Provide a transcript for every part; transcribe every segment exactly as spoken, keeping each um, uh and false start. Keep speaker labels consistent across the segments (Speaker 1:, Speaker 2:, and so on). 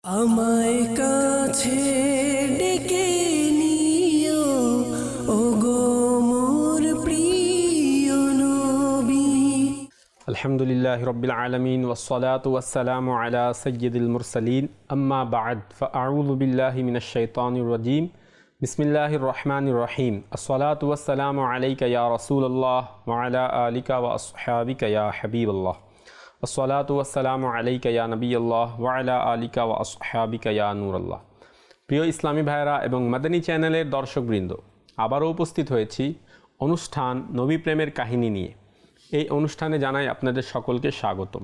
Speaker 1: আমায় কাছে ডেকে নিও ওগো মোর প্রিয় নবী।
Speaker 2: আলহামদুলিল্লাহি রাব্বিল আলামিন ওয়াসসালাতু ওয়াসসালামু আলা সাইয়্যিদিল মুরসালিন আম্মা বা'দ ফাআউযু বিল্লাহি মিনাশ শাইতানির রাজীম বিসমিল্লাহির রহমানির রহিম আসসালাতু ওয়াসসালামু আলাইকা ইয়া রাসূলুল্লাহ ওয়া আলা আলিকা ওয়া আসহাবিকা ইয়া হাবিবাল্লাহ আসসালাতু ওয়াসসালামু আলাইকা ইয়া নবিয়াল্লাহ ওয়া আলা আলিকা ওয়া আসহাবিকা ইয়া নূরাল্লাহ। প্রিয় ইসলামী ভাইরা এবং মাদানী চ্যানেলের দর্শকবৃন্দ, আবারও উপস্থিত হয়েছি অনুষ্ঠান নবী প্রেমের কাহিনী নিয়ে। এই অনুষ্ঠানে জানাই আপনাদের সকলকে স্বাগতম।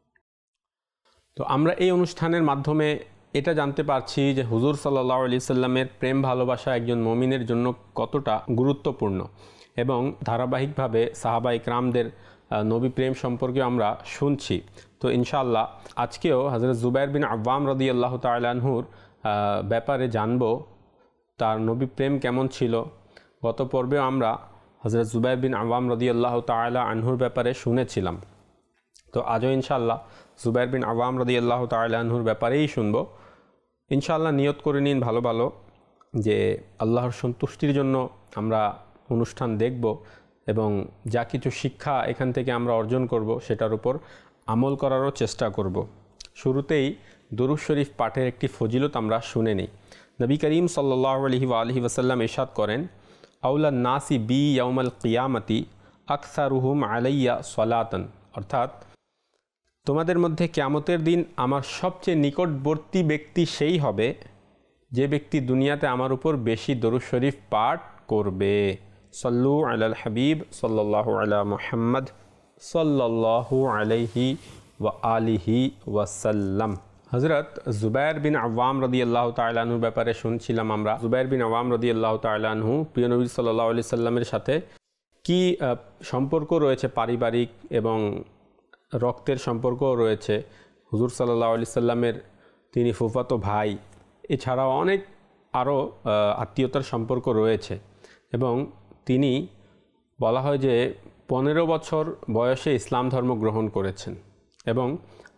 Speaker 2: তো আমরা এই অনুষ্ঠানের মাধ্যমে এটা জানতে পারছি যে হুজুর সাল্লাল্লাহু আলাইহি সাল্লামের প্রেম ভালোবাসা একজন মুমিনের জন্য কতটা গুরুত্বপূর্ণ, এবং ধারাবাহিকভাবে সাহাবা ইকরামদের নবী প্রেম সম্পর্কে আমরা শুনছি। তো ইনশাআল্লাহ আজকেও হযরত জুবাইর বিন আওয়াম রাদিয়াল্লাহু তাআলা আনহুর ব্যাপারে জানব, তার নবী প্রেম কেমন ছিল। গত পর্বে আমরা হযরত জুবাইর বিন আওয়াম রাদিয়াল্লাহু তাআলা আনহুর ব্যাপারে শুনেছিলাম। তো আজও ইনশাআল্লাহ জুবাইর বিন আওয়াম রাদিয়াল্লাহু তাআলা আনহুর ব্যাপারেই শুনব। ইনশাআল্লাহ নিয়ত করে নিন ভালো ভালো যে আল্লাহর সন্তুষ্টির জন্য আমরা অনুষ্ঠান দেখব এবং যা কিছু শিক্ষা এখান থেকে আমরা অর্জন করব সেটার উপর আমল করারও চেষ্টা করব। শুরুতেই দুরূদ শরীফ পাঠের একটি ফজিলত আমরা শুনে নিই। নবী করিম সাল্লাল্লাহু আলাইহি ওয়া আলিহি ওয়াসাল্লাম ইরশাদ করেন, আউলান নাসি বি ইয়াউমাল কিয়ামতি আকসারুহুম আলাইয়া সালাতান, অর্থাৎ তোমাদের মধ্যে কিয়ামতের দিন আমার সবচেয়ে নিকটবর্তী ব্যক্তি সেই হবে যে ব্যক্তি দুনিয়াতে আমার উপর বেশি দরুদ শরীফ পাঠ করবে। সল্লু আলাল হাবিব সাল্লাল্লাহু আলা মুহাম্মদ সাল্লাল্লাহু আলাইহি ওয়া আলিহি ওয়াসাল্লাম। হযরত জুবাইর বিন আওয়াম রাদিয়াল্লাহু তাআলা আনহুর ব্যাপারে শুনছিলাম আমরা। জুবাইর বিন আওয়াম রাদিয়াল্লাহু তাআলা আনহু প্রিয় নবী সাল্লাল্লাহু আলাইহি সাল্লামের সাথে কি সম্পর্ক রয়েছে, পারিবারিক এবং রক্তের সম্পর্কও রয়েছে। হুজুর সাল্লাল্লাহু আলাইহি সাল্লামের তিনি ফুফাতো ভাই, এছাড়াও অনেক আরও আত্মীয়তার সম্পর্ক রয়েছে, এবং তিনি বলা হয় যে পনেরো বছর বয়সে ইসলাম ধর্ম গ্রহণ করেছেন, এবং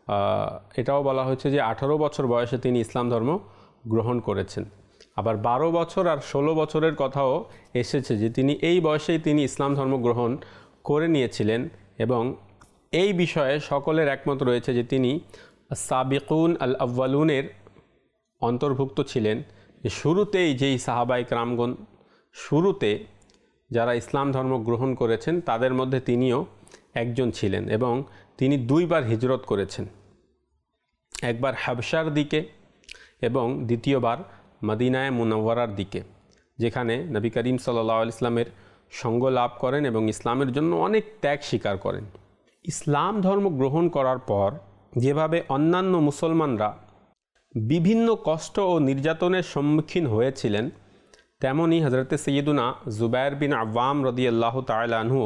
Speaker 2: এটাও বলা হয়েছে যে আঠারো বছর বয়সে তিনি ইসলাম ধর্ম গ্রহণ করেছেন। আবার বারো বছর আর ষোলো বছরের কথাও এসেছে যে তিনি এই বয়সেই তিনি ইসলাম ধর্ম গ্রহণ করে নিয়েছিলেন, এবং এই বিষয়ে সকলের একমত রয়েছে যে তিনি সাবিকুন আল আউয়ালুনের অন্তর্ভুক্ত ছিলেন। যে শুরুতেই যেই সাহাবায়ে কেরামগণ শুরুতে যারা ইসলাম ধর্ম গ্রহণ করেছেন তাদের মধ্যে তিনিও একজন ছিলেন, এবং তিনি দুইবার হিজরত করেছেন, একবার হাবশার দিকে এবং দ্বিতীয়বার মদিনায়ে মুনাওয়ারার দিকে, যেখানে নবী করিম সাল্লাল্লাহু আলাইহি ইসলামের সঙ্গ লাভ করেন এবং ইসলামের জন্য অনেক ত্যাগ স্বীকার করেন। ইসলাম ধর্ম গ্রহণ করার পর যেভাবে অন্যান্য মুসলমানরা বিভিন্ন কষ্ট ও নির্যাতনের সম্মুখীন হয়েছিলেন, তেমনই হযরতে সৈয়দুনা জুবাইর বিন আওয়াম রাদিয়াল্লাহু তাআলা আনহু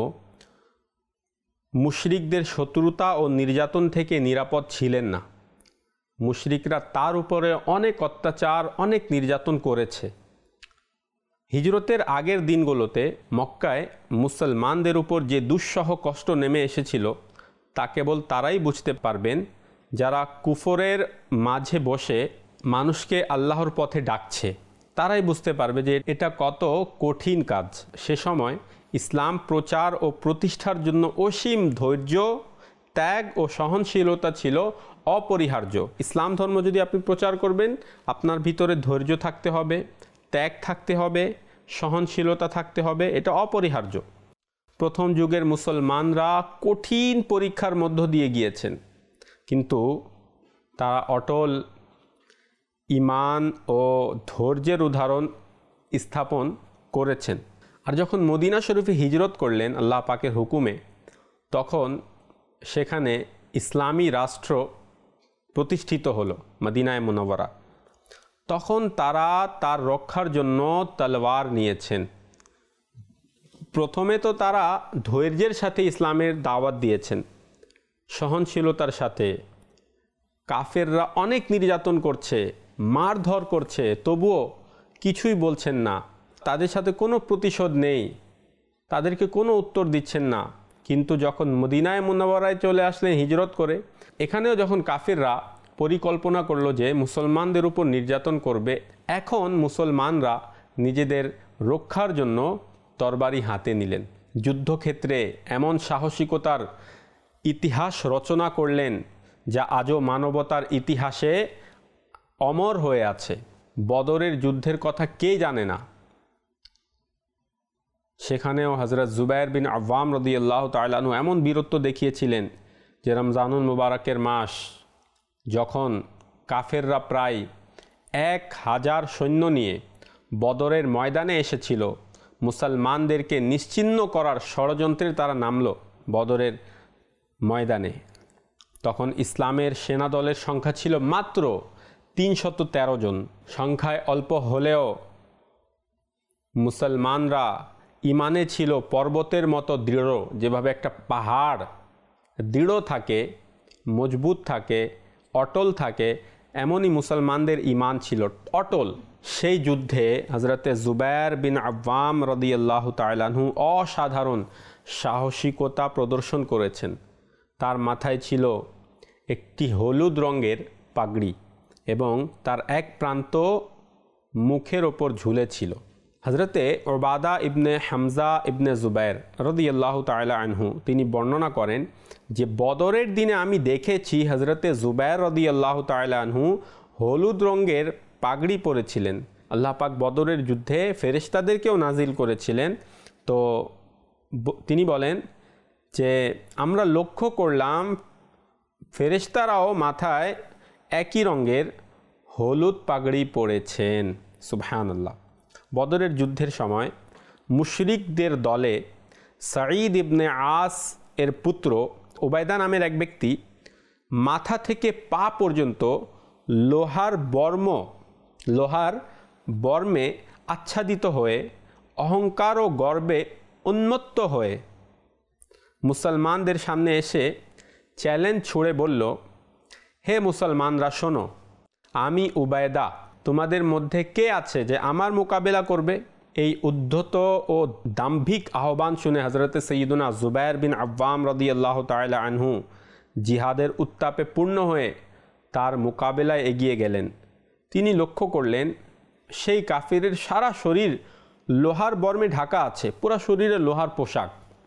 Speaker 2: মুশরিকদের শত্রুতা ও নির্যাতন থেকে নিরাপদ ছিলেন না। মুশরিকরা তার উপরে অনেক অত্যাচার, অনেক নির্যাতন করেছে। হিজরতের আগের দিনগুলোতে মক্কায় মুসলমানদের উপর যে দুঃসহ কষ্ট নেমে এসেছিল তা কেবল তারাই বুঝতে পারবেন যারা কুফরের মাঝে বসে মানুষকে আল্লাহর পথে ডাকছে। তারাই বুঝতে পারবে যে এটা কত কঠিন কাজ। সে সময় ইসলাম প্রচার ও প্রতিষ্ঠার জন্য অসীম ধৈর্য, ত্যাগ ও সহনশীলতা ছিল অপরিহার্য। ইসলাম ধর্ম যদি আপনি প্রচার করবেন, আপনার ভিতরে ধৈর্য থাকতে হবে, ত্যাগ থাকতে হবে, সহনশীলতা থাকতে হবে, এটা অপরিহার্য। প্রথম যুগের মুসলমানরা কঠিন পরীক্ষার মধ্য দিয়ে গিয়েছেন, কিন্তু তারা অটল ঈমান ও ধৈর্যের উদাহরণ স্থাপন করেছেন। আর যখন মদিনা শরীফে হিজরত করলেন আল্লাহ পাকের হুকুমে, তখন সেখানে ইসলামী রাষ্ট্র প্রতিষ্ঠিত হলো মদিনায়ে মুনাওয়ারা। তখন তারা তার রক্ষার জন্য তলোয়ার নিয়েছেন। প্রথমে তো তারা ধৈর্যের সাথে ইসলামের দাওয়াত দিয়েছেন, সহনশীলতার সাথে। কাফেররা অনেক নির্যাতন করছে, মারধর করছে, তবুও কিছুই বলছেন না। তাদের সাথে কোনো প্রতিশোধ নেই, তাদেরকে কোনো উত্তর দিচ্ছেন না। কিন্তু যখন মদিনায়ে মুনাওয়ারায় চলে আসলেন হিজরত করে, এখানেও যখন কাফেররা পরিকল্পনা করলো যে মুসলমানদের উপর নির্যাতন করবে। এখন মুসলমানরা নিজেদের রক্ষার জন্য তরবারি হাতে নিলেন। যুদ্ধক্ষেত্রে এমন সাহসিকতার ইতিহাস রচনা করলেন যা আজও মানবতার ইতিহাসে অমর হয়ে আছে। বদরের যুদ্ধের কথা কে জানে না? সেখানেও হযরত জুবায়ের বিন আওয়াম রাদিয়াল্লাহু তাআলা আনহু এমন বীরত্ব দেখিয়েছিলেন যে রমজানুল মুবারকের মাস যখন কাফেররা প্রায় এক হাজার সৈন্য নিয়ে বদরের ময়দানে এসেছিল, মুসলমানদেরকে নিশ্চিহ্ন করার ষড়যন্ত্রে তারা নামল বদরের ময়দানে। তখন ইসলামের সেনাদলের সংখ্যা ছিল মাত্র তিনশত তেরো জন। সংখ্যায় অল্প হলেও মুসলমানরা ইমানে ছিল পর্বতের মতো দৃঢ়। যেভাবে একটা পাহাড় দৃঢ় থাকে, মজবুত থাকে, অটল থাকে, এমনই মুসলমানদের ইমান ছিল অটল। সেই যুদ্ধে হযরতে জুবায়ের বিন আওয়াম রাদিয়াল্লাহু তাআলা আনহু অসাধারণ সাহসিকতা প্রদর্শন করেছেন। তার মাথায় ছিল একটি হলুদ রঙের পাগড়ি এবং তার এক প্রান্ত মুখের ওপর ঝুলেছিল। হযরতে উবাদা ইবনে হামজা ইবনে জুবায়ের রাদিয়াল্লাহু তাআলা আনহু তিনি বর্ণনা করেন যে বদরের দিনে আমি দেখেছি হযরতে জুবায়ের রাদিয়াল্লাহু তাআলা আনহু হলুদ রঙের পাগড়ি পরেছিলেন। আল্লাহ পাক বদরের যুদ্ধে ফেরেশতাদেরকেও নাজিল করেছিলেন। তো তিনি বলেন যে আমরা লক্ষ্য করলাম ফেরেশতারাও মাথায় একই রঙের হলুদ পাগড়ি পরেছেন। সুবহানাল্লাহ। বদরের যুদ্ধের সময় মুশরিকদের দলে সাঈদ ইবনে আস এর পুত্র উবায়দা নামের এক ব্যক্তি মাথা থেকে পা পর্যন্ত লোহার বর্ম লোহার বর্মে আচ্ছাদিত হয়ে অহংকার ও গর্বে উন্মত্ত হয়ে মুসলমানদের সামনে এসে চ্যালেঞ্জ ছুড়ে বলল, হে মুসলমানরা শোনো, আমি উবায়দা, তোমাদের মধ্যে কে আছে যে আমার মোকাবেলা করবে? এই উদ্ধত ও দাম্ভিক আহ্বান শুনে হযরতে সৈয়দুনা জুবায়ের বিন আওয়াম রাদিয়াল্লাহু তাআলা আনহু জিহাদের উত্তাপে পূর্ণ হয়ে তার মোকাবেলায় এগিয়ে গেলেন। তিনি লক্ষ্য করলেন সেই কাফিরের সারা শরীর লোহার বর্মে ঢাকা আছে, পুরো শরীরে লোহার পোশাক,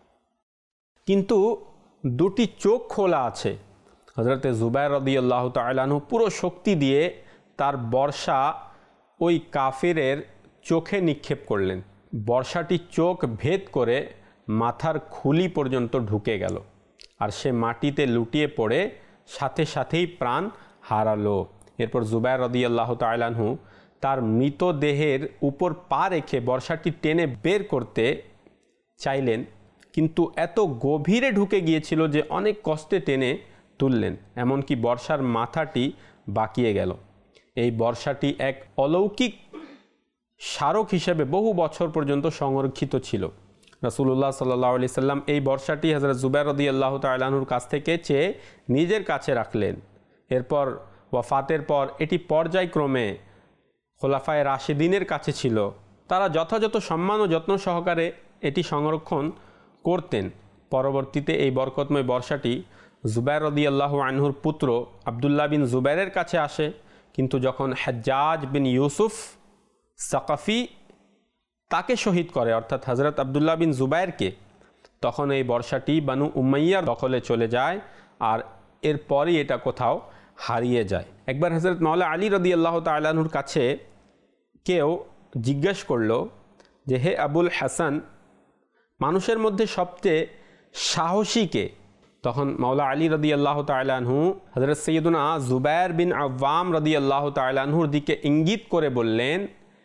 Speaker 2: কিন্তু দুটি চোখ খোলা আছে। হযরতে জুবায়ের রাদিয়াল্লাহু তাআলা আনহু পুরো শক্তি দিয়ে তার বর্ষা ওই কাফিরের চোখে নিক্ষেপ করলেন। বর্ষাটি চোখ ভেদ করে মাথার খুলি পর্যন্ত ঢুকে গেল আর সে মাটিতে লুটিয়ে পড়ে সাথে সাথেই প্রাণ হারালো। এরপর জুবায়ের রাদিয়াল্লাহু তাআলা আনহু তার মৃতদেহের উপর পা রেখে বর্ষাটি টেনে বের করতে চাইলেন, কিন্তু এত গভীরে ঢুকে গিয়েছিল যে অনেক কষ্টে টেনে তুললেন, এমনকি বর্ষার মাথাটি বাঁকিয়ে গেল। এই বর্ষাটি এক অলৌকিক স্মারক হিসেবে বহু বছর পর্যন্ত সংরক্ষিত ছিল। রাসূলুল্লাহ সাল্লাল্লাহু আলাইহি সাল্লাম এই বর্ষাটি হযরত জুবায়ের রাদিয়াল্লাহু তাআলা আনহুর কাছ থেকে চেয়ে নিজের কাছে রাখলেন। এরপর ওয়াফাতের পর এটি পর্যায়ক্রমে খোলাফায়ে রাশিদিনের কাছে ছিল। তারা যথাযথ সম্মান ও যত্ন সহকারে এটি সংরক্ষণ করতেন। পরবর্তীতে এই বরকতময় বর্ষাটি জুবায়ের রাদিয়াল্লাহু আনহুর পুত্র আব্দুল্লাহ বিন জুবায়েরের কাছে আসে, কিন্তু যখন হাজ্জাজ বিন ইউসুফ সাকাফি তাকে শহীদ করে, অর্থাৎ হযরত আব্দুল্লাহ বিন জুবায়েরকে, তখন এই বর্ষাটি বানু উমাইয়ার দখলে চলে যায় আর এরপরই এটা কোথাও হারিয়ে যায়। একবার হযরত মাওলা আলী রাদিয়াল্লাহু তাআলা আনহুর কাছে কেউ জিজ্ঞেস করল যে, হে আবুল হাসান, মানুষের মধ্যে সবচেয়ে সাহসী কে? তখন মাওলা আলী রাদিয়াল্লাহু তাআলা আনহু হযরত সৈয়দুনা জুবায়ের বিন আওয়াম রাদিয়াল্লাহু তাআলা আনহুর দিকে ইঙ্গিত করে বললেন,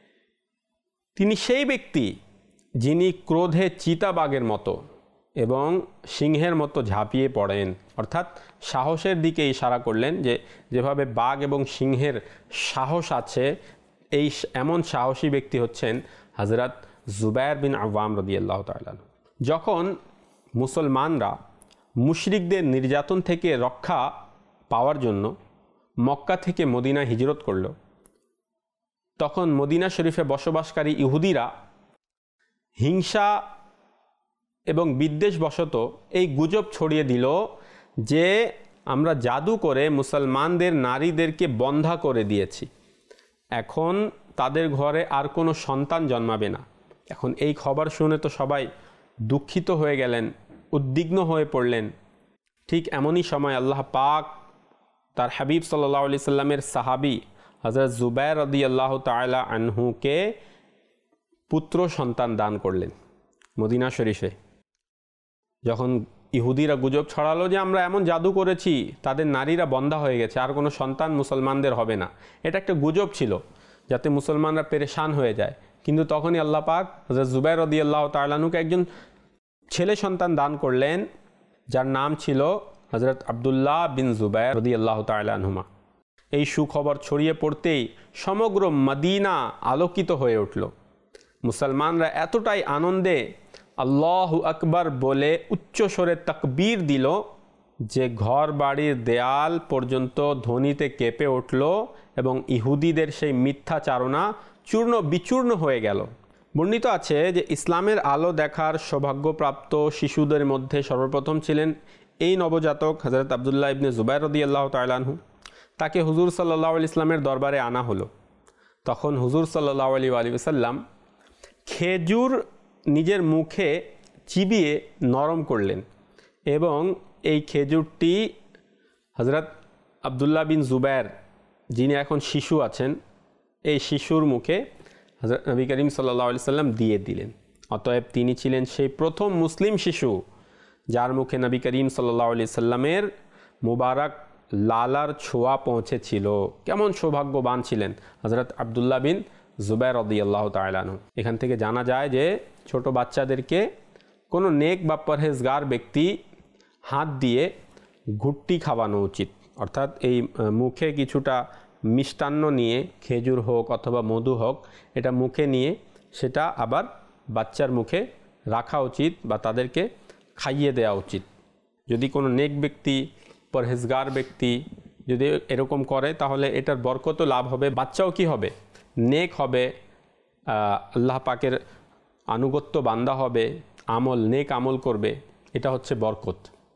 Speaker 2: তিনি সেই ব্যক্তি যিনি ক্রোধে চিতাবাঘের মতো এবং সিংহের মতো ঝাঁপিয়ে পড়েন। অর্থাৎ সাহসের দিকে ইশারা করলেন যে যেভাবে বাঘ এবং সিংহের সাহস আছে, এই এমন সাহসী ব্যক্তি হচ্ছেন হযরত জুবায়ের বিন আওয়াম রাদিয়াল্লাহু তাআলা আনহু। যখন মুসলমানরা মুশরিকদের নির্যাতন থেকে রক্ষা পাওয়ার জন্য মক্কা থেকে মদিনা হিজরত করল, তখন মদিনা শরীফে বসবাসকারী ইহুদিরা হিংসা এবং বিদ্বেষবশত এই গুজব ছড়িয়ে দিল যে আমরা জাদু করে মুসলমানদের নারীদেরকে বন্ধা করে দিয়েছি, এখন তাদের ঘরে আর কোনো সন্তান জন্মাবে না। এখন এই খবর শুনে তো সবাই দুঃখিত হয়ে গেলেন, উদ্বিগ্ন হয়ে পড়লেন। ঠিক এমনই সময় আল্লাহ পাক তার হাবিব সাল্লাল্লাহু আলাইহি সাল্লামের সাহাবী হযরত জুবায়ের রাদিয়াল্লাহু তাআলা আনহুকে পুত্র সন্তান দান করলেন মদিনা শরীফে। যখন ইহুদিরা গুজব ছড়ালো যে আমরা এমন জাদু করেছি তাদের নারীরা বন্ধা হয়ে গেছে, আর কোনো সন্তান মুসলমানদের হবে না, এটা একটা গুজব ছিল যাতে মুসলমানরা পেরেশান হয়ে যায়। কিন্তু তখনই আল্লাহ পাক হযরত জুবায়ের রাদিয়াল্লাহু তাআলা আনহুকে একজন ছেলে সন্তান দান করলেন, যার নাম ছিল হযরত আব্দুল্লাহ বিন জুবায়ের রাদিয়াল্লাহু তাআলা আনহুমা। এই সুখবর ছড়িয়ে পড়তেই সমগ্র মদিনা আলোকিত হয়ে উঠল। মুসলমানরা এতটাই আনন্দে আল্লাহু আকবার বলে উচ্চস্বরে তাকবীর দিল যে ঘর বাড়ির দেয়াল পর্যন্ত ধ্বনিতে কেঁপে উঠল এবং ইহুদিদের সেই মিথ্যাচারণা চূর্ণ বিচূর্ণ হয়ে গেল। বর্ণিত আছে যে ইসলামের আলো দেখার সৌভাগ্যপ্রাপ্ত শিশুদের মধ্যে সর্বপ্রথম ছিলেন এই নবজাতক হযরত আব্দুল্লাহ ইবনে জুবায়ের রাদিয়াল্লাহু তাআলা আনহু। তাকে হুজুর সাল্লাল্লাহু আলাইহি ইসলামের দরবারে আনা হলো। তখন হুজুর সাল্লাল্লাহু আলাইহি ওয়াসাল্লাম খেজুর নিজের মুখে চিবিয়ে নরম করলেন এবং এই খেজুরটি হযরত আব্দুল্লাহ বিন জুবায়ের, যিনি এখন শিশু আছেন, এই শিশুর মুখে হযরত নবী করিম সাল্লাল্লাহু আলাইহি সাল্লাম দিয়ে দিলেন। অতএব তিনি ছিলেন সেই প্রথম মুসলিম শিশু যার মুখে নবী করিম সাল্লাল্লাহু আলাইহি সাল্লামের মুবারক লালার ছোঁয়া পৌঁছেছিল। কেমন সৌভাগ্যবান ছিলেন হযরত আব্দুল্লাহ বিন জুবায়ের রাদিয়াল্লাহু তাআলা আনহু। এখান থেকে জানা যায় যে ছোট বাচ্চাদেরকে কোনো নেক বা পরহেজগার ব্যক্তি হাত দিয়ে ঘুট্টি খাওয়ানো উচিত, অর্থাৎ এই মুখে কিছুটা মিষ্টান্ন নিয়ে, খেজুর হোক অথবা মধু হোক, এটা মুখে নিয়ে সেটা আবার বাচ্চার মুখে রাখা উচিত বা তাদেরকে খাইয়ে দেওয়া উচিত। যদি কোনো নেক ব্যক্তি, পরহেজগার ব্যক্তি যদি এরকম করে তাহলে এটার বরকত লাভ হবে, বাচ্চাও কি হবে, নেক হবে, আল্লাহ পাকের আনুগত্য বান্দা হবে, আমল নেক আমল করবে, এটা হচ্ছে বরকত।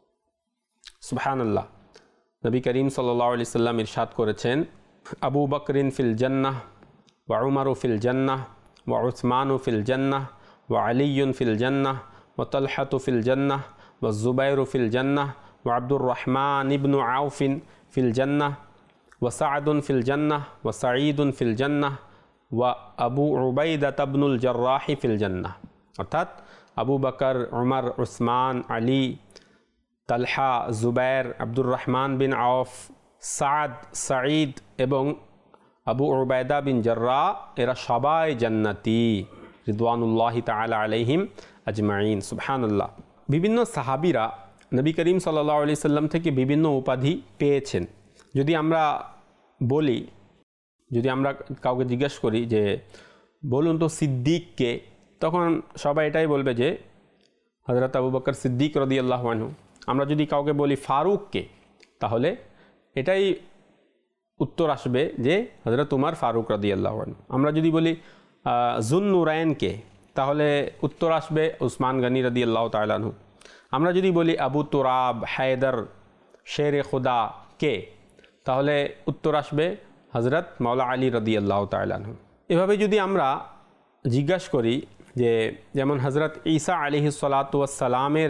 Speaker 2: সুবহানাল্লাহ। নবী করিম সাল্লাল্লাহু আলাইহি সাল্লাম ইরশাদ করেছেন, আবু বকরিন ফিল জান্নাহ ওয়া উমারু ফিল জান্নাহ ওয়া উসমানু ফিল জান্নাহ ওয়া আলিয়ুন ফিল জান্নাহ ওয়া তালহাতু ফিল জান্নাহ ওয়া জুবাইরু ফিল জান্নাহ ওয়া আব্দুর রহমান ইবনু আউফিন ফিল জান্নাহ ওয়া সাআদুন ফিল জান্নাহ ওয়া সাঈদুন ফিল জান্নাহ ওয়া আবু উবাইদা ইবনুল জাররাহ ফিল জান্নাহ। অর্থাৎ আবু বকর, উমর, উসমান, আলী, তালহা, জুবায়ের, আব্দুর রহমান বিন আউফ, সাদ, সাঈদ এবং আবু উবাইদা বিন জাররাহ এরা সবাই জান্নাতি রিদওয়ানুল্লাহি তাআলা আলাইহিম আজমাইন। সুবহানাল্লাহ। বিভিন্ন সাহাবীরা নবী করিম সাল্লাল্লাহু আলাইহি সাল্লাম থেকে বিভিন্ন উপাধি পেয়েছেন। যদি আমরা বলি, যদি আমরা কাউকে জিজ্ঞেস করি যে বলুন তো সিদ্দিককে, তখন সবাই এটাই বলবে যে হযরত আবু বকর সিদ্দিক রাদিয়াল্লাহু আনহু। আমরা যদি কাউকে বলি ফারুককে, তাহলে এটাই উত্তর আসবে যে হযরত উমর ফারুক রাদিয়াল্লাহু আনহু। আমরা যদি বলি যুন্নুরাইনকে, তাহলে উত্তর আসবে উসমান গনি রাদিয়াল্লাহু তাআলা আনহু। আমরা যদি বলি আবু তুরাব, হায়দার, শের খুদা কে, তাহলে উত্তর আসবে হযরত মাওলা আলী রাদিয়াল্লাহু তাআলা আনহু। এভাবে যদি আমরা জিজ্ঞাসা করি যে যেমন হযরত ঈসা আলাইহিস সালাতু ওয়াস সালামের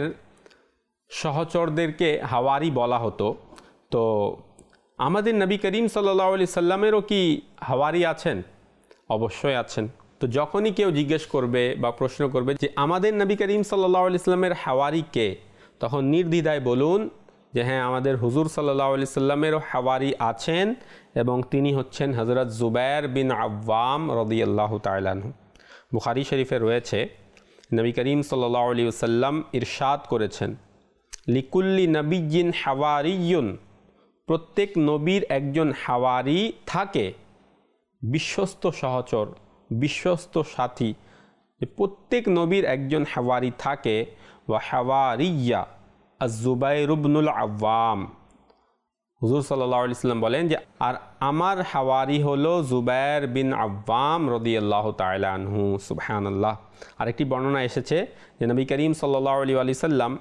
Speaker 2: সহচরদেরকে হাওয়ারি বলা হতো, তো আমাদের নবী করিম সাল্লাল্লাহু আলাইহি সাল্লামেরও কি হাওয়ারি আছেন? অবশ্যই আছেন। তো যখনই কেউ জিজ্ঞেস করবে বা প্রশ্ন করবে যে আমাদের নবী করিম সাল্লাল্লাহু আলাইহি সাল্লামের হাওয়ারি কে, তখন নির্দ্বিধায় বলুন যে হ্যাঁ, আমাদের হুজুর সাল্লাল্লাহু আলাইহি সাল্লামেরও হাওয়ারি আছেন এবং তিনি হচ্ছেন হযরত জুবায়ের বিন আওয়াম রাদিয়াল্লাহু তাআলা আনহু। বুখারী শরীফে রয়েছে, নবী করিম সাল্লাল্লাহু আলাইহি ওয়াসাল্লাম ইরশাদ করেছেন, লিকুল্লি নবিয়্যিন হাওয়ারিয়্যুন, প্রত্যেক নবীর একজন হাওয়ারি থাকে, বিশ্বস্ত সহচর, বিশ্বস্ত সাথী, যে প্রত্যেক নবীর একজন হাওয়ারি থাকে। ওয়া হাওয়ারিয়া আজ-জুবাইর ইবনুল আওয়াম, হুজুর সাল্লাল্লাহু আলাইহি সাল্লাম বলেন যে আর আমার হাওয়ারি হলো জুবায়ের বিন আওয়াম রাদিয়াল্লাহু তাআলা আনহু। সুবহানাল্লাহ। আরেকটি বর্ণনা এসেছে যে নবী করিম সাল্লাল্লাহু আলাইহি সাল্লাম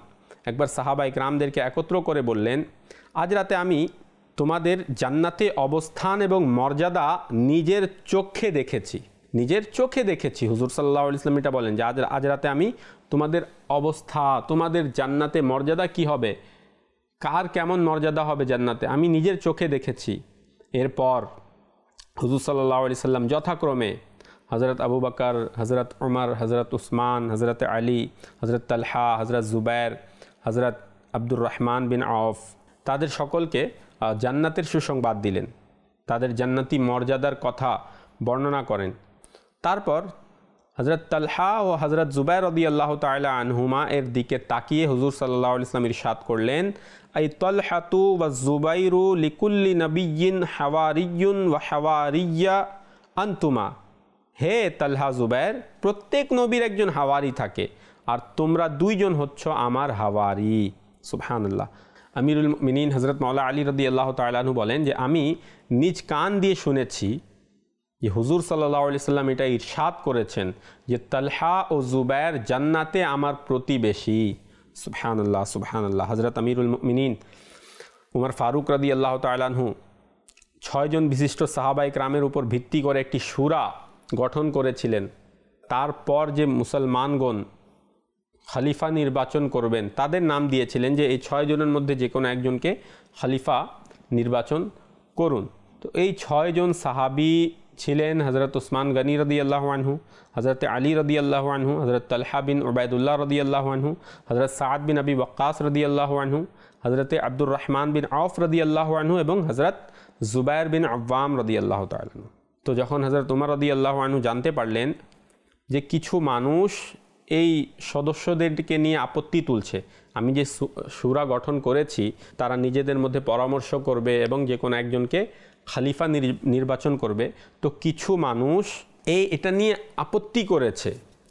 Speaker 2: একবার সাহাবা ইকরামদেরকে একত্র করে বললেন, আজ রাতে আমি তোমাদের জান্নাতে অবস্থান এবং মর্যাদা নিজের চোখে দেখেছি, নিজের চোখে দেখেছি। হুজুর সাল্লাল্লাহু আলাইহি ওয়াসাল্লাম এটা বলেন যে আজ আজ রাতে আমি তোমাদের অবস্থা, তোমাদের জান্নাতে মর্যাদা কি হবে, কার কেমন মর্যাদা হবে জান্নাতে, আমি নিজের চোখে দেখেছি। এরপর হুজুর সাল্লাল্লাহু আলাইহি ওয়াসাল্লাম যথাক্রমে হজরত আবু বকর, হজরত উমর, হজরত উসমান, হজরত আলী, হজরত তালহা, হজরত জুবাইর, হজরত আব্দুর রহমান বিন আউফ, তাদের সকলকে জান্নাতের সুসংবাদ দিলেন, তাদের জান্নাতি মর্যাদার কথা বর্ণনা করেন। তারপর হজরত তালহা ও হজরত জুবাইর রাদিয়াল্লাহু তাআলা আনহুমা এর দিকে তাকিয়ে হুজুর সাল্লাল্লাহু আলাইহি ওয়াসাল্লাম ইরশাদ করলেন, আই তালহাতু ওয়া জুবাইরু লিকুল্লি নবিয়্যিন হাওয়ারিয়্যুন ওয়া হাওয়ারিয়্যা আনতুমা। হে তালহা, জুবাইর, প্রত্যেক নবীর একজন হাওয়ারি থাকে, আর তোমরা দুইজন হচ্ছ আমার হাওয়ারি। সুবহানাল্লাহ। আমিরুল মুমিনিন হজরত মাওলা আলী রাদিয়াল্লাহু তাআলা আনহু বলেন যে আমি নিজ কান দিয়ে শুনেছি যে হুজুর সাল্লাল্লাহু আলাইহি সাল্লাম এটা ইরশাদ করেছেন যে তালহা ও জুবাইর জান্নাতে আমার প্রতিবেশী। সুবহানাল্লাহ, সুবহানাল্লাহ। হজরত আমিরুল মুমিনিন উমর ফারুক রাদিয়াল্লাহু তাআলা আনহু ছয়জন বিশিষ্ট সাহাবা ইকরামের উপর ভিত্তি করে একটি শূরা গঠন করেছিলেন। তারপর যে মুসলমানগণ খলিফা নির্বাচন করবেন তাদের নাম দিয়েছিলেন যে এই ছয় জনের মধ্যে যে কোনো একজনকে খলিফা নির্বাচন করুন। তো এই ছয়জন সাহাবি ছিলেন হজরত উসমান গনি রাদিয়াল্লাহু আনহু, হজরত আলী রাদিয়াল্লাহু আনহু, হজরত তালহা বিন উবাইদুল্লাহ রাদিয়াল্লাহু আনহু, হজরত সাদ বিন আবি ওয়াক্কাস রাদিয়াল্লাহু আনহু, হজরত আব্দুর রহমান বিন আউফ রাদিয়াল্লাহু আনহু এবং হজরত জুবাইর বিন আওয়াম রাদিয়াল্লাহু তাআলা আনহু। তো যখন হজরত উমর রাদিয়াল্লাহু আনহু জানতে পারলেন যে কিছু মানুষ এই সদস্যদেরকে নিয়ে আপত্তি তুলছে, আমি যে শূরা গঠন করেছি তারা নিজেদের মধ্যে পরামর্শ করবে এবং যে কোনো একজনকে খলিফা নির্বাচন করবে, তো কিছু মানুষ এই এটা নিয়ে আপত্তি করেছে,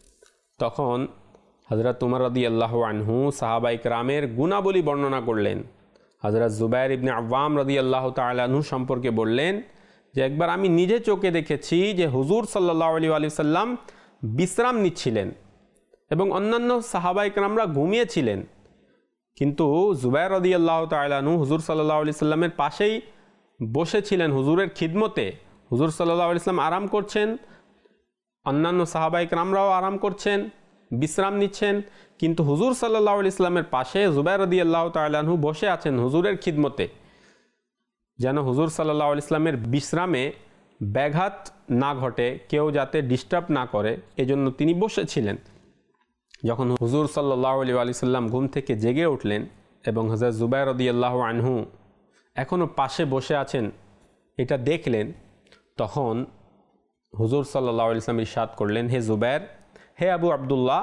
Speaker 2: তখন হজরত উমর রাদিয়াল্লাহু আনহু সাহাবা ইকরামের গুণাবলী বর্ণনা করলেন। হজরত জুবাইর ইবনে আওয়াম রাদিয়াল্লাহু তাআলা আনহু সম্পর্কে বললেন যে একবার আমি নিজে চোখে দেখেছি যে হুজুর সাল্লাল্লাহু আলাইহি ওয়াসাল্লাম বিশ্রাম নিচ্ছিলেন এবং অন্যান্য সাহাবা ইকরামরা ঘুমিয়েছিলেন, কিন্তু জুবাইর রাদিয়াল্লাহু তাআলা আনহু হুজুর সাল্লাল্লাহু আলাইহি ওয়াসাল্লামের পাশেই বসেছিলেন হুজুরের খিদমতে। হুজুর সাল্লাল্লাহু আলাইহি ওয়াসাল্লাম আরাম করছেন, অন্যান্য সাহাবা ইকরামরাও আরাম করছেন, বিশ্রাম নিচ্ছেন, কিন্তু হুজুর সাল্লাল্লাহু আলাইহি ওয়াসাল্লামের পাশে জুবাইর রাদিয়াল্লাহু তাআলা আনহু বসে আছেন হুজুরের খিদমতে, যেন হুজুর সাল্লাল্লাহু আলাইহি ওয়াসাল্লামের বিশ্রামে ব্যাঘাত না ঘটে, কেউ যাতে ডিস্টার্ব না করে, এজন্য তিনি বসেছিলেন। যখন হুজুর সাল্লাল্লাহু আলাইহি ওয়াসাল্লাম ঘুম থেকে জেগে উঠলেন এবং হযরত জুবাইর রাদিয়াল্লাহু আনহু এখনও পাশে বসে আছেন এটা দেখলেন, তখন হুজুর সাল্লাল্লাহু আলাইহি ওয়াসাল্লাম ইরশাদ করলেন, হে জুবাইর, হে আবু আব্দুল্লাহ,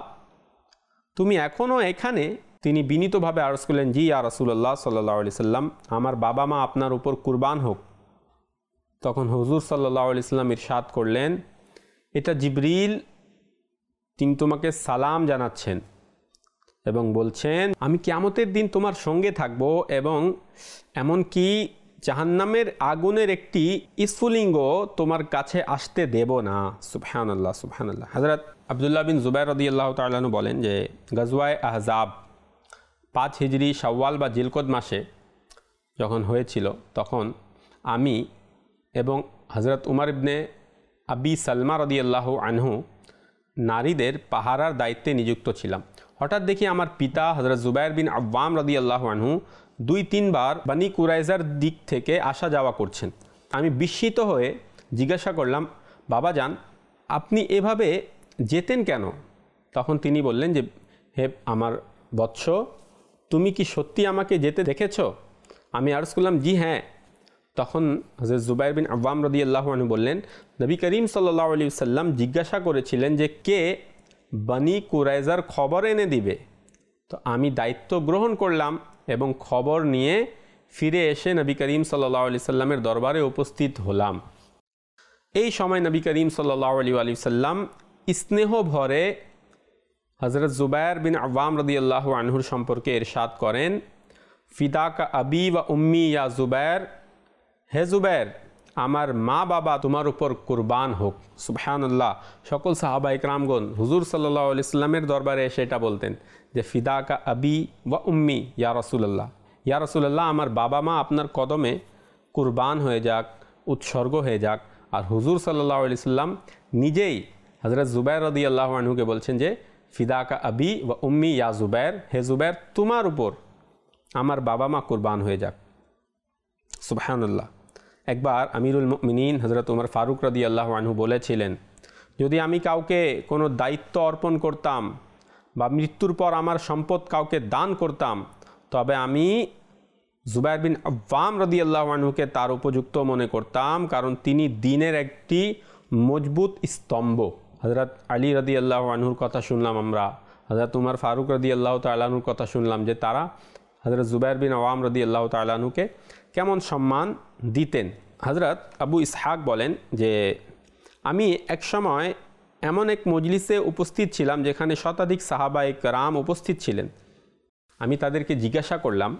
Speaker 2: তুমি এখনও এখানে? তিনি বিনীতভাবে আরজ করলেন, জি ইয়া রাসূলুল্লাহ সাল্লাল্লাহু আলাইহি ওয়াসাল্লাম, আমার বাবা মা আপনার উপর কুরবান হোক। তখন হুজুর সাল্লাল্লাহু আলাইহি ওয়াসাল্লাম ইরশাদ করলেন, এটা জিবরিল, তিনি তোমাকে সালাম জানাচ্ছেন এবং বলছেন আমি কিয়ামতের দিন তোমার সঙ্গে থাকব এবং এমনকি জাহান্নামের আগুনের একটি স্ফুলিঙ্গ তোমার কাছে আসতে দেব না। সুবহানাল্লাহ, সুবহানাল্লাহ। হযরত আব্দুল্লাহ বিন জুবাইর রাদিয়াল্লাহু তাআলা আনহু বলেন যে গাজওয়ায়ে আহজাব পাঁচ হিজরি শাওয়াল বা জিলকদ মাসে যখন হয়েছিল, তখন আমি এবং হযরত উমর ইবনে আবি সালমা রাদিয়াল্লাহু আনহু নারীদের পাহারার দায়িত্বে নিযুক্ত ছিলাম। হঠাৎ দেখি আমার পিতা হযরত জুবাইর বিন আওয়াম রাদিয়াল্লাহু আনহু দুই তিনবার বানি কুরাইজার দিক থেকে আসা যাওয়া করছেন। আমি বিস্মিত হয়ে জিজ্ঞাসা করলাম, বাবা যান, আপনি এভাবে যেতেন কেন? তখন তিনি বললেন যে হে আমার বৎস, তুমি কি সত্যি আমাকে যেতে দেখেছ? আমি আরজ করলাম, জি হ্যাঁ। তখন হযরত জুবাইর বিন আওয়াম রাদিয়াল্লাহু আনহু বললেন, নবী করিম সাল্লাল্লাহু আলাইহি ওয়াসাল্লাম জিজ্ঞাসা করেছিলেন যে কে বানি কুরাইজার খবর এনে দিবে। তো আমি দায়িত্ব গ্রহণ করলাম এবং খবর নিয়ে ফিরে এসে নবী করিম সাল্লাল্লাহু আলাইহি ওয়াসাল্লামের দরবারে উপস্থিত হলাম। এই সময় নবী করিম সাল্লাল্লাহু আলাইহি ওয়াসাল্লাম স্নেহ ভরে হযরত জুবাইর বিন আওয়াম রাদিয়াল্লাহু আনহুর সম্পর্কে ইরশাদ করেন, ফিদাকা আবি ওয়া উম্মি ইয়া জুবাইর, হে জুবাইর, আমার মা বাবা তোমার উপর কুরবান হোক। সুবহানাল্লাহ। সকল সাহাবা ইকরামগণ হুজুর সাল্লাল্লাহু আলাইহি সাল্লামের দরবারে এসে এটা বলতেন যে ফিদাকা আবি ওয়া উম্মি ইয়া রাসূলুল্লাহ, ইয়া রাসূলুল্লাহ আমার বাবা মা আপনার কদমে কুরবান হয়ে যাক, উৎসর্গ হয়ে যাক। আর হুজুর সাল্লাল্লাহু আলাইহি সাল্লাম নিজেই হযরত জুবাইর রাদিয়াল্লাহু আনহুকে বলছেন যে ফিদাকা আবি ওয়া উম্মি ইয়া জুবাইর, হে জুবাইর তোমার উপর আমার বাবা মা কুরবান হয়ে যাক। সুবহানাল্লাহ। একবার আমিরুল মুমিনিন হযরত উমর ফারুক রাদিয়াল্লাহু আনহু বলেছিলেন, যদি আমি কাউকে কোনো দায়িত্ব অর্পণ করতাম বা মৃত্যুর পর আমার সম্পদ কাউকে দান করতাম, তবে আমি জুবাইর বিন আওয়াম রাদিয়াল্লাহু আনহুকে তার উপযুক্ত মনে করতাম, কারণ তিনি দ্বীনের একটি মজবুত স্তম্ভ। হযরত আলী রাদিয়াল্লাহু আনহুর কথা শুনলাম আমরা, হযরত উমর ফারুক রাদিয়াল্লাহু তাআলা আনহুর কথা শুনলাম যে তারা হযরত জুবাইর বিন আওয়াম রাদিয়াল্লাহু তাআলা আনহুকে কেমন সম্মান দিতেন। হযরত আবু ইসহাক বলেন যে আমি এক সময় এমন এক মজলিসে উপস্থিত ছিলাম যেখানে শতাধিক সাহাবায়ে কেরাম উপস্থিত ছিলেন। আমি তাদেরকে জিজ্ঞাসা করলাম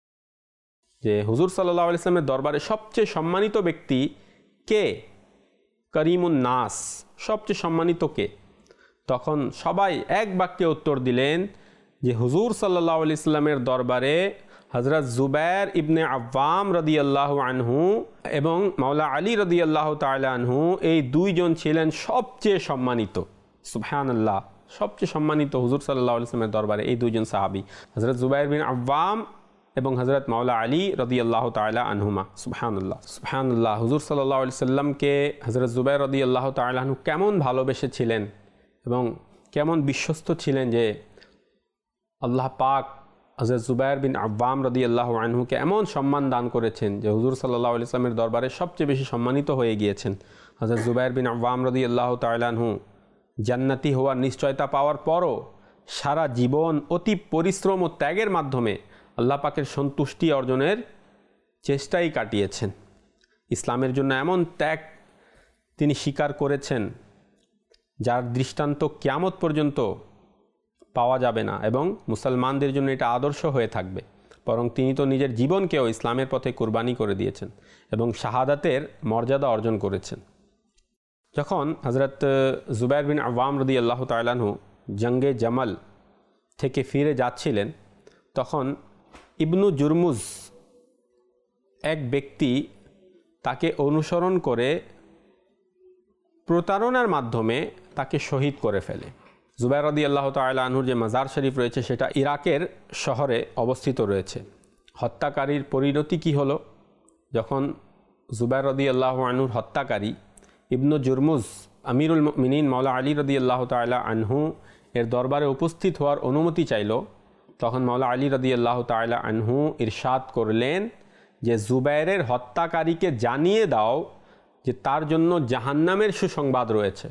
Speaker 2: যে হুজুর সাল্লাল্লাহু আলাইহি ওয়াসাল্লামের দরবারে সবচেয়ে সম্মানিত ব্যক্তি কে? করিমুন নাস, সবচেয়ে সম্মানিত কে? তখন সবাই এক বাক্যে উত্তর দিলেন যে হুজুর সাল্লাল্লাহু আলাইহি ওয়াসাল্লামের দরবারে হযরত জুবাইর ইবনে আওয়াম রাদিয়াল্লাহু আনহু এবং মাওলা আলী রাদিয়াল্লাহু তাআলা আনহু এই দুইজন ছিলেন সবচেয়ে সম্মানিত। সুবহানাল্লাহ। সবচেয়ে সম্মানিত হুজুর সাল্লাল্লাহু আলাইহি ওয়াসাল্লামের দরবারে এই দুইজন সাহাবী, হযরত জুবাইর বিন আওয়াম এবং হযরত মাওলা আলী রাদিয়াল্লাহু তাআলা আনহুমা। সুবহানাল্লাহ। সুবহানাল্লাহ। হুজুর সাল্লাল্লাহু আলাইহি ওয়াসাল্লামকে হযরত জুবাইর রাদিয়াল্লাহু তাআলা আনহু কেমন ভালোবেসেছিলেন এবং কেমন বিশ্বস্ত ছিলেন যে আল্লাহ পাক হযরত জুবাইর বিন আওয়াম রাদিয়াল্লাহু আনহুকে এমন সম্মান দান করেছেন যে হুজুর সাল্লাল্লাহু আলাইহি ওয়াসাল্লামের দরবারে সবচেয়ে বেশি সম্মানিত হয়ে গিয়েছেন। হযরত জুবাইর বিন আওয়াম রাদিয়াল্লাহু তাআলা আনহু জান্নাতি হওয়ার নিশ্চয়তা পাওয়ার পরও সারা জীবন অতি পরিশ্রম ও ত্যাগের মাধ্যমে আল্লাহ পাকের সন্তুষ্টি অর্জনের চেষ্টাই কাটিয়েছেন। ইসলামের জন্য এমন ত্যাগ তিনি স্বীকার করেছেন যার দৃষ্টান্ত কিয়ামত পর্যন্ত পাওয়া যাবে না এবং মুসলমানদের জন্য এটা আদর্শ হয়ে থাকবে। বরং তিনি তো নিজের জীবনকেও ইসলামের পথে কুরবানি করে দিয়েছেন এবং শাহাদাতের মর্যাদা অর্জন করেছেন। যখন হযরত জুবাইর বিন আওয়াম রাদিয়াল্লাহু তাআলা আনহু জঙ্গে জামাল থেকে ফিরে যাচ্ছিলেন, তখন ইবনু জুরমুজ এক ব্যক্তি তাকে অনুসরণ করে প্রতারণার মাধ্যমে তাকে শহীদ করে ফেলে। জুবাইর রাদিয়াল্লাহু তাআলা আনহুর যে মাজার শরীফ রয়েছে সেটা ইরাকের শহরে অবস্থিত রয়েছে। হত্যাকারীর পরিণতি কি হলো? যখন জুবাইর রাদিয়াল্লাহু আনহুর হত্যাকারী ইবনু জুরমুজ আমিরুল মুমিনিন মাওলা আলী রাদিয়াল্লাহু তাআলা আনহু এর দরবারে উপস্থিত হওয়ার অনুমতি চাইল, তখন মাওলা আলী রাদিয়াল্লাহু তাআলা আনহু ইরশাদ করলেন যে জুবাইরের হত্যাকারীকে জানিয়ে দাও যে তার জন্য জাহান্নামের সুসংবাদ রয়েছে।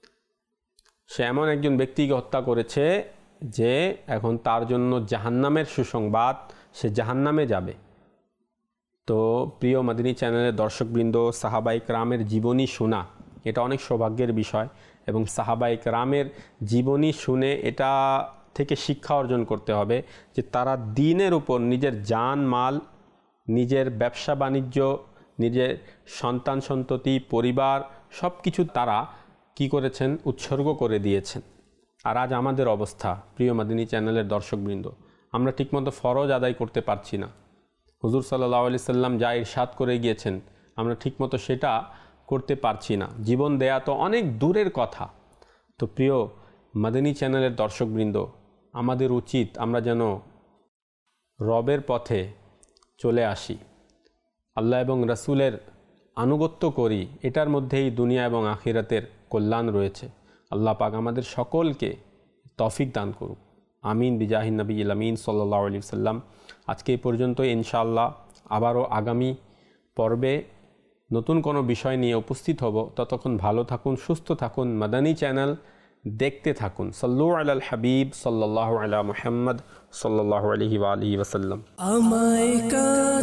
Speaker 2: সে এমন একজন ব্যক্তিকে হত্যা করেছে যে এখন তার জন্য জাহান্নামের সুসংবাদ, সে জাহান্নামে যাবে। তো প্রিয় মাদিনী চ্যানেলের দর্শকবৃন্দ, সাহাবায়ে কেরামের জীবনী শোনা এটা অনেক সৌভাগ্যের বিষয় এবং সাহাবায়ে কেরামের জীবনী শুনে এটা থেকে শিক্ষা অর্জন করতে হবে যে তারা দ্বীনের উপর নিজের জান মাল, নিজের ব্যবসা বাণিজ্য, নিজের সন্তান সন্ততি, পরিবার সব কিছু তারা কি করেছেন? উৎসর্গ করে দিয়েছেন। আর আজ আমাদের অবস্থা প্রিয় মাদিনী চ্যানেলের দর্শকবৃন্দ, আমরা ঠিকমতো ফরজ আদায় করতে পারছি না। হুজুর সাল্লাল্লাহু আলাইহি সাল্লাম যা ইরশাদ করে গিয়েছেন আমরা ঠিকমতো সেটা করতে পারছি না। জীবন দেয়া তো অনেক দূরের কথা। তো প্রিয় মাদিনী চ্যানেলের দর্শকবৃন্দ, আমাদের উচিত আমরা যেন রবের পথে চলে আসি, আল্লাহ এবং রাসূলের আনুগত্য করি। এটার মধ্যেই দুনিয়া এবং আখিরাতের কল্যাণ রয়েছে। আল্লাহ পাক আমাদের সকলকে তৌফিক দান করুক। আমিন বিজাহিন নবীল আমিন সাল্লাল্লাহু আলাইহি ওয়াসাল্লাম। আজকে এই পর্যন্ত, ইনশাআল্লাহ আবারও আগামী পর্বে নতুন কোনো বিষয় নিয়ে উপস্থিত হব। ততক্ষণ ভালো থাকুন, সুস্থ থাকুন, মাদানী চ্যানেল দেখতে থাকুন। সাল্লু আলাল হাবিব সাল্লাল্লাহু আলা মুহাম্মদ সাল্লাল্লাহু আলাইহি ওয়া আলিহি ওয়াসাল্লাম।
Speaker 1: আমায়